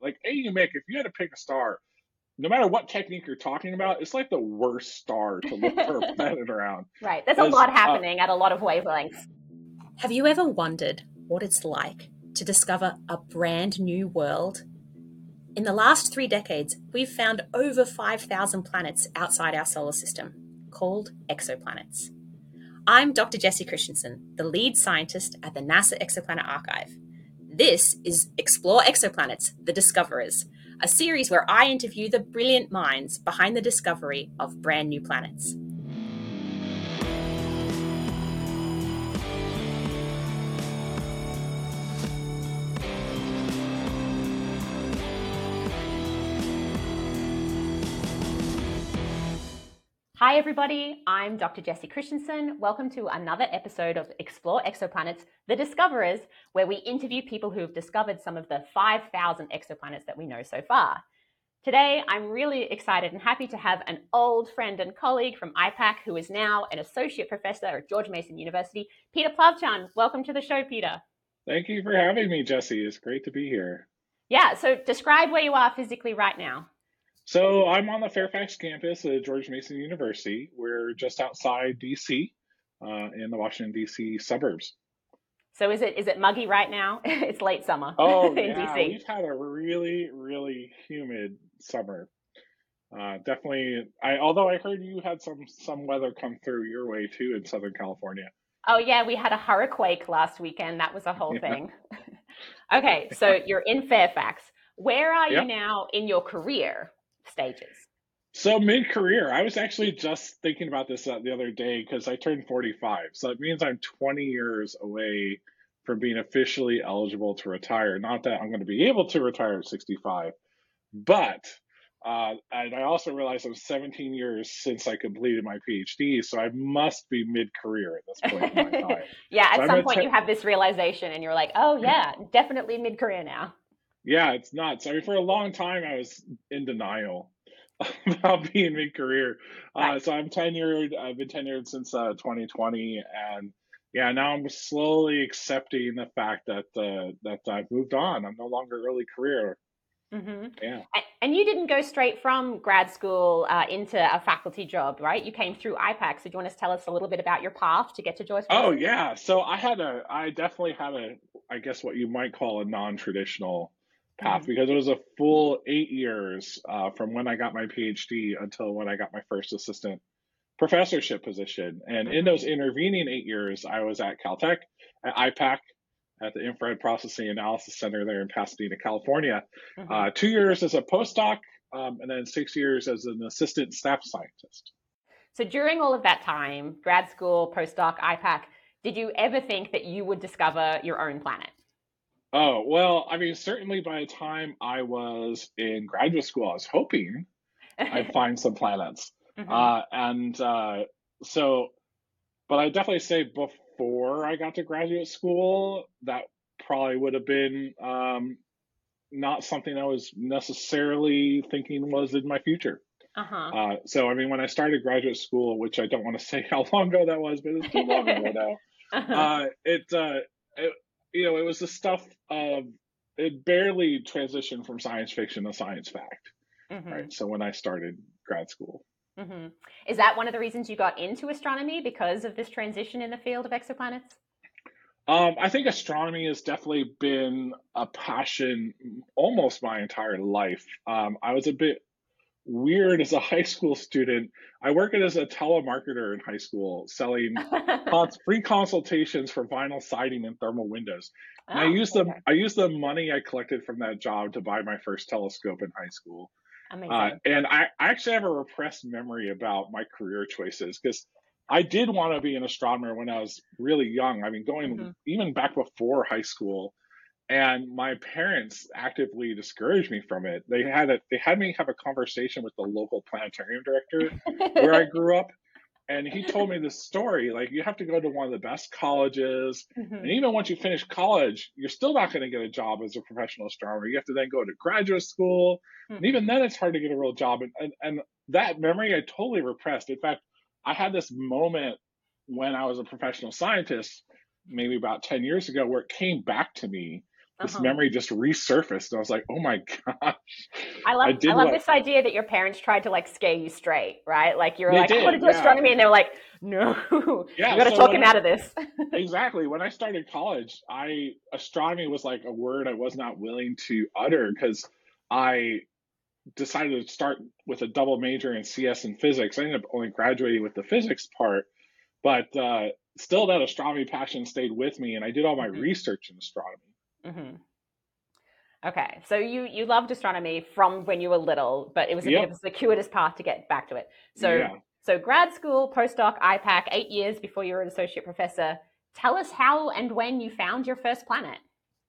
like AUMIC, if you had to pick a star, no matter what technique you're talking about, it's like the worst star to look for a planet around. Right. There's a As lot happening at a lot of wavelengths. Have you ever wondered what it's like to discover a brand new world? In the last 3 decades, we've found over 5,000 planets outside our solar system, called exoplanets. I'm Dr. Jessie Christensen, the lead scientist at the NASA Exoplanet Archive. This is Explore Exoplanets, The Discoverers, a series where I interview the brilliant minds behind the discovery of brand new planets. Hi, everybody. I'm Dr. Jessie Christensen. Welcome to another episode of Explore Exoplanets, The Discoverers, where we interview people who have discovered some of the 5,000 exoplanets that we know so far. Today, I'm really excited and happy to have an old friend and colleague from IPAC who is now an associate professor at George Mason University, Peter Plavchan. Welcome to the show, Peter. Thank you for having me, Jesse. It's great to be here. Yeah, so describe where you are physically right now. So I'm on the Fairfax campus at George Mason University. We're just outside DC, in the Washington, DC suburbs. So is it muggy right now? It's late summer Oh, in yeah, DC. we've had a really, really humid summer. Definitely, although I heard you had some weather come through your way too in Southern California. Oh yeah, we had a hurricane last weekend. That was a whole Yeah. thing. Okay, so you're in Fairfax. Where are you Yep. now in your career stages? So mid-career, I was actually just thinking about this the other day because I turned 45. So it means I'm 20 years away from being officially eligible to retire. Not that I'm going to be able to retire at 65, but and I also realized it was 17 years since I completed my PhD, so I must be mid-career at this point in my time. Yeah, So at I'm some at point you have this realization and you're like, oh yeah, definitely mid-career now. yeah, it's nuts. I mean, for a long time, I was in denial about being mid-career. Right. So I'm tenured. I've been tenured since 2020, and yeah, now I'm slowly accepting the fact that I've moved on. I'm no longer early career. Mm-hmm. Yeah. And you didn't go straight from grad school into a faculty job, right? You came through IPAC. So do you want to tell us a little bit about your path to get to George Oh Mason? yeah. So I definitely had I guess what you might call a non-traditional path Mm-hmm. because it was a full 8 years from when I got my PhD until when I got my first assistant professorship position. And in Mm-hmm. those intervening 8 years, I was at Caltech, at IPAC, at the Infrared Processing Analysis Center there in Pasadena, California. Mm-hmm. 2 years as a postdoc, and then 6 years as an assistant staff scientist. So during all of that time, grad school, postdoc, IPAC, did you ever think that you would discover your own planet? Oh, well, I mean, certainly by the time I was in graduate school, I was hoping I'd find some planets. Mm-hmm. And so, but I definitely say before I got to graduate school, that probably would have been not something I was necessarily thinking was in my future. Uh-huh. So, I mean, when I started graduate school, which I don't want to say how long ago that was, but it's too long ago now. Uh-huh. It it was the stuff of it barely transitioned from science fiction to science fact, Mm-hmm. right? So when I started grad school. Mm-hmm. Is that one of the reasons you got into astronomy because of this transition in the field of exoplanets? I think astronomy has definitely been a passion almost my entire life. I was a bit weird as a high school student. I worked as a telemarketer in high school, selling free consultations for vinyl siding and thermal windows. And Oh, okay. I used the money I collected from that job to buy my first telescope in high school. Amazing. And I actually have a repressed memory about my career choices because I did want to be an astronomer when I was really young. I mean, going Mm-hmm. even back before high school, and my parents actively discouraged me from it. They had me have a conversation with the local planetarium director where I grew up, and he told me this story like you have to go to one of the best colleges, and Mm-hmm. even once you finish college you're still not going to get a job as a professional astronomer. You have to then go to graduate school, and Mm-hmm. even then it's hard to get a real job. And that memory I totally repressed. In fact, I had this moment when I was a professional scientist maybe about 10 years ago where it came back to me this Uh-huh. memory just resurfaced. And I was like, oh my gosh, I I did love what this idea that your parents tried to like scare you straight, right? Like you were they like, I want did. to do Yeah. astronomy, and they were like, no, you Yeah. got to So talk when him I, out of this. exactly, when I started college, astronomy was like a word I was not willing to utter because I decided to start with a double major in CS and physics. I ended up only graduating with the physics part, but still that astronomy passion stayed with me, and I did all my Hmm. research in astronomy. Hmm. Okay, so you loved astronomy from when you were little, but it was a bit of a Yep. circuitous path to get back to it. So Yeah. so grad school, postdoc, IPAC, 8 years before you were an associate professor. Tell us how and when you found your first planet.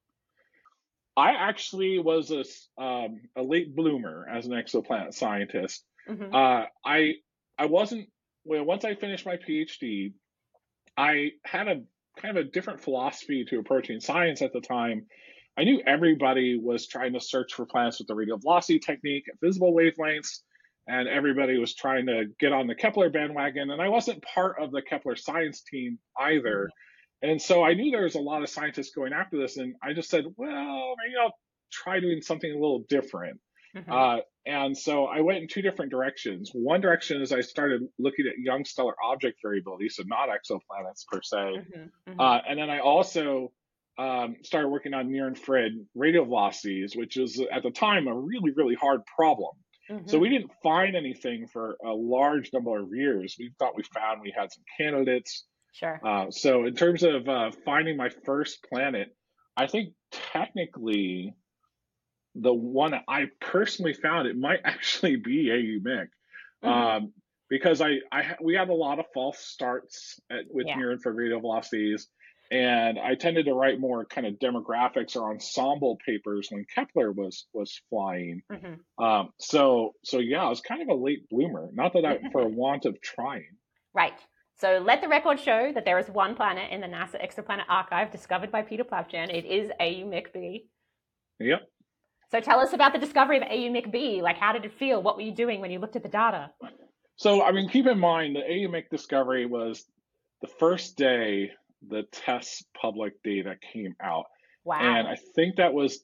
I actually was a late bloomer as an exoplanet scientist. Hmm. I wasn't, well, once I finished my PhD, I had a kind of a different philosophy to approaching science at the time. I knew everybody was trying to search for planets with the radial velocity technique at visible wavelengths, and everybody was trying to get on the Kepler bandwagon. And I wasn't part of the Kepler science team either. And so I knew there was a lot of scientists going after this, and I just said, well, maybe I'll try doing something a little different. Hmm. And so I went in two different directions. One direction is I started looking at young stellar object variability, so not exoplanets per se. Hmm. Hmm. And then I also started working on near infrared radial velocities, which was at the time a really, really hard problem. So we Hmm. didn't find anything for a large number of years. We thought we had some candidates. Sure. So in terms of finding my first planet, I think technically the one I personally found it might actually be AUMIC, Hmm. um, because we had a lot of false starts with Yeah. near infrared radial velocities, and I tended to write more kind of demographics or ensemble papers when Kepler was flying. Hmm. So yeah, I was kind of a late bloomer. Not that I for a want of trying. Right. So let the record show that there is one planet in the NASA Exoplanet Archive discovered by Peter Plavchan. It is AUMIC B. Yep. So tell us about the discovery of AUMIC B. Like, how did it feel? What were you doing when you looked at the data? So I mean, keep in mind the AUMIC discovery was the first day the test public data came out. And Wow. I think that was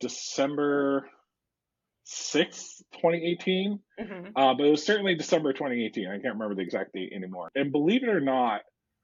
December 6th, 2018. Hmm. But it was certainly December 2018. I can't remember the exact date anymore. And believe it or not,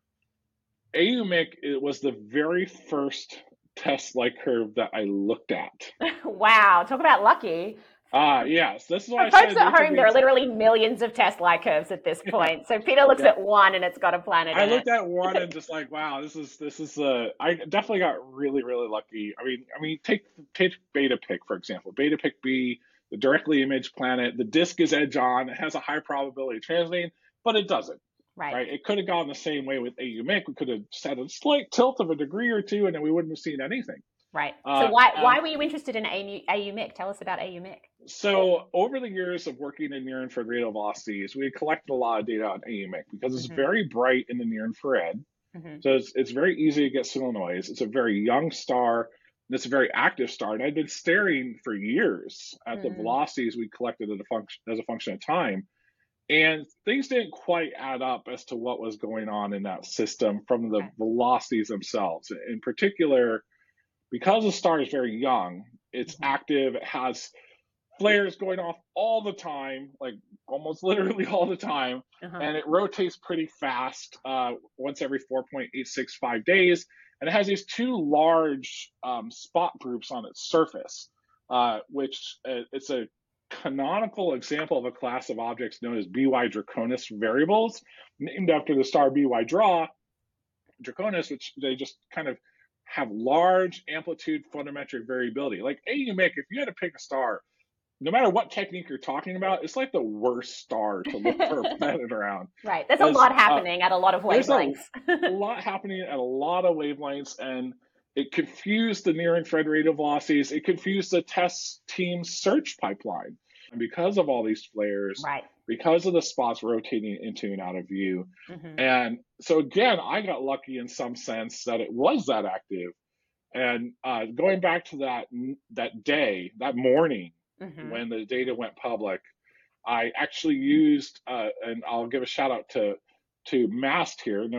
AUMIC it was the very first test light curve that I looked at. Wow. Talk about lucky. Yes, this is For why I folks said at these are home, there are these. literally millions of test light curves at this point. So Peter looks Yeah, at one and it's got a planet I in it. looked at one and just like, wow, this is. I definitely got really really lucky. I mean, take Beta Pic for example. Beta Pic B, the directly imaged planet. The disk is edge on. It has a high probability of transiting, but it doesn't. Right. Right? It could have gone the same way with AUMIC. We could have set a slight tilt of a degree or two, and then we wouldn't have seen anything. Right. So Uh, why and were you interested in AUMIC? Tell us about AUMIC. so over the years of working in near infrared radial velocities, we collected a lot of data on AUMIC because it's Hmm. very bright in the near infrared. Hmm. So it's very easy to get signal noise. It's a very young star, and it's a very active star. And I'd been staring for years at the Mm. velocities we collected as a function of time. And things didn't quite add up as to what was going on in that system from the Okay. velocities themselves. In particular, because the star is very young, it's Hmm. active, it has flares going off all the time, like almost literally all the time, Uh-huh. and it rotates pretty fast, once every 4.865 days, and it has these two large spot groups on its surface, which it's a canonical example of a class of objects known as BY Draconis variables, named after the star BY Draconis, which they just kind of have large amplitude photometric variability. Like AUMIC, if you had to pick a star, no matter what technique you're talking about, it's like the worst star to look for a planet around. Right. There's a As lot happening at a lot of there's wavelengths. a lot happening at a lot of wavelengths, and it confused the near infrared radial velocities. It confused the test team's search pipeline. And because of all these flares, Right. because of the spots rotating into and out of view. Hmm. And so, again, I got lucky in some sense that it was that active. And going back to that day, that morning Hmm. when the data went public, I actually used, and I'll give a shout out to Mast here. No,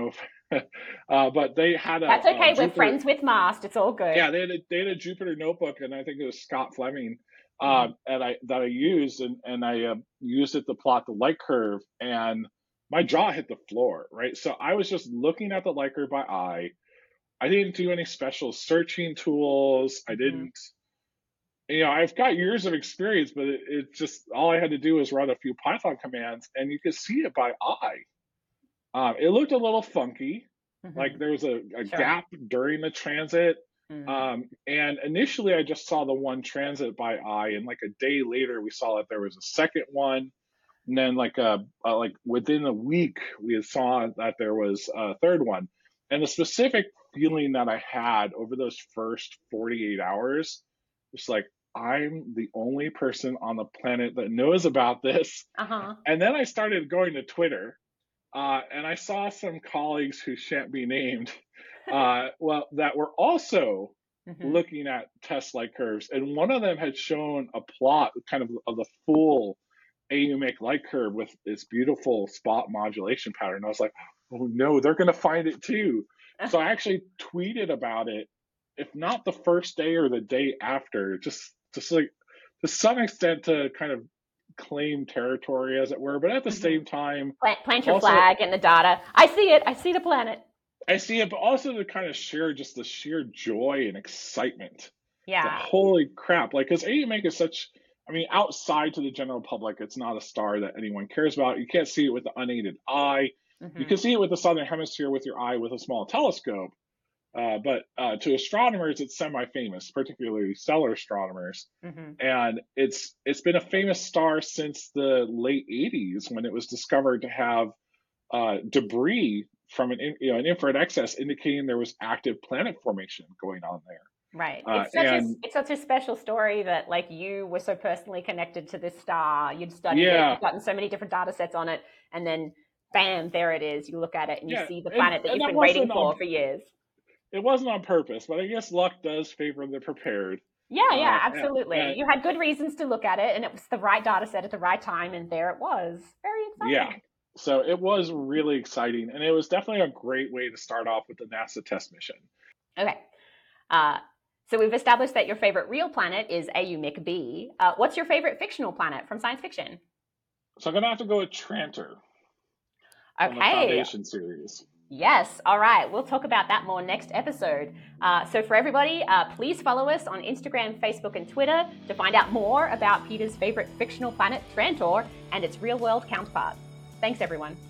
But they had That's a okay. We're Jupiter. friends with Mast. It's all good. Yeah, they had a Jupiter notebook, and I think it was Scott Fleming, Mhm. and I used, and I used it to plot the light curve, and my jaw hit the floor, right? So I was just looking at the light curve by eye. I didn't do any special searching tools. I Mhm. didn't, I've got years of experience, but it just all I had to do was run a few Python commands, and you could see it by eye. It looked a little funky, like Mhm. there was a Sure. gap during the transit. Mm. And initially, I just saw the one transit by eye, and like a day later, we saw that there was a second one. And then, like within a week, we saw that there was a third one. And the specific feeling that I had over those first 48 hours was like, I'm the only person on the planet that knows about this. Uh-huh. And then I started going to Twitter, and I saw some colleagues who shan't be named, well, that were also Mhm. looking at test light curves, and one of them had shown a plot kind of the full AUMIC light curve with this beautiful spot modulation pattern. I was like, oh no, they're going to find it too. So I actually tweeted about it, if not the first day or the day after, just like to some extent to kind of claim territory, as it were, but at the Mhm. same time, Plant your also flag in the data. I see it. I see the planet. I see it, but also to kind of share just the sheer joy and excitement that Yeah. holy crap, like because AUMIC is such. I mean, outside to the general public, it's not a star that anyone cares about. You can't see it with the unaided eye. You Mhm. can see it with the southern hemisphere with your eye with a small telescope. But to astronomers, it's semi-famous, particularly stellar astronomers. Mhm. And it's been a famous star since the late 80s when it was discovered to have debris from an infrared excess indicating there was active planet formation going on there. Right. And It's such a special story that like you were so personally connected to this star. You'd studied it, yeah, you'd gotten so many different data sets on it, and then bam, there it is. You look at it and you yeah, see the and planet that and you've that been waiting wasn't on for years. it wasn't on purpose, but I guess luck does favor the prepared. Yeah, yeah, And, absolutely. and You had good reasons to look at it, and it was the right data set at the right time, and there it was. Very yeah, exciting. so it was really exciting, and it was definitely a great way to start off with the NASA test mission. Okay. Uh, so we've established that your favorite real planet is AUMIC B. What's your favorite fictional planet from science fiction? So I'm gonna have to go with Trantor from the Okay. Foundation series. Yes. All right. We'll talk about that more next episode. So for everybody, please follow us on Instagram, Facebook, and Twitter to find out more about Peter's favorite fictional planet, Trantor, and its real-world counterpart. Thanks, everyone.